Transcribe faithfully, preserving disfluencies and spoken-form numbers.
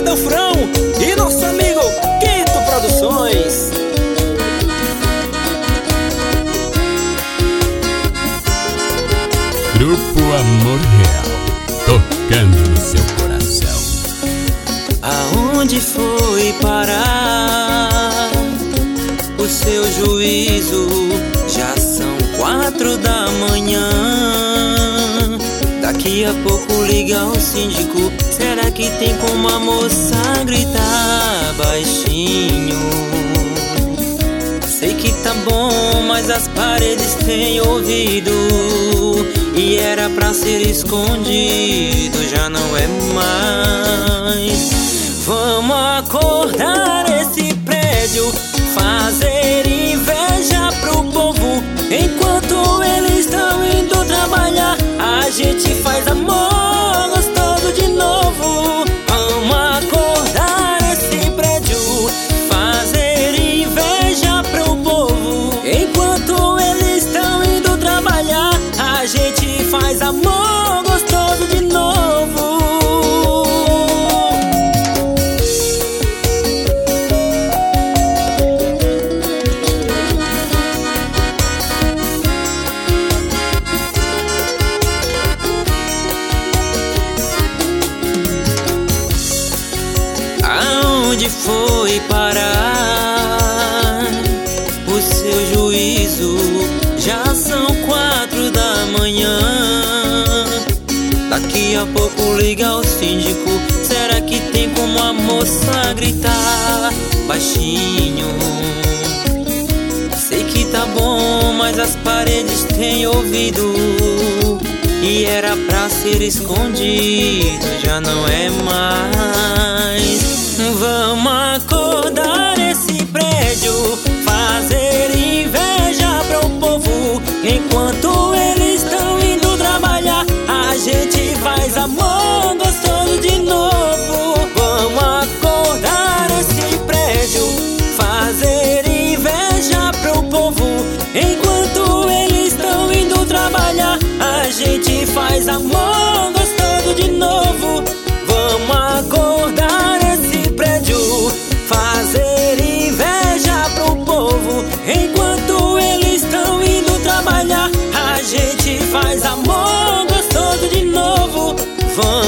Delfrão e nosso amigo Quito Produções. Grupo Amor Real, tocando no seu coração. Aonde foi parar o seu juízo? Já são quatro da manhã. Daqui a pouco liga o síndico. Será que tem como a moça gritar baixinho? Sei que tá bom, mas as paredes têm ouvido. E era pra ser escondido, já não é mais. Vamos acordar esse prédio, fazer inveja pro povo. Enquanto eles estão indo trabalhar, a gente faz amor gostoso de novo. Vamos acordar esse prédio, fazer inveja pro povo. Enquanto eles estão indo trabalhar, a gente faz amor gostoso de novo. Aonde foi parar o seu juízo? Já são quatro da manhã. Daqui a pouco liga o síndico. Será que tem como a moça gritar baixinho? Sei que tá bom, mas as paredes têm ouvido. E era pra ser escondido, já não é mais. Vamos acordar esse prédio, fazer inveja pro povo. Enquanto eles estão indo trabalhar, a gente faz amor gostoso de novo. Vamos acordar esse prédio, fazer inveja pro povo. Enquanto eles estão indo trabalhar, a gente faz amor gostoso de novo. Vamos acordar esse prédio, fazer inveja pro povo. Enquanto eles estão indo trabalhar, a gente faz amor gostoso de novo. Vamos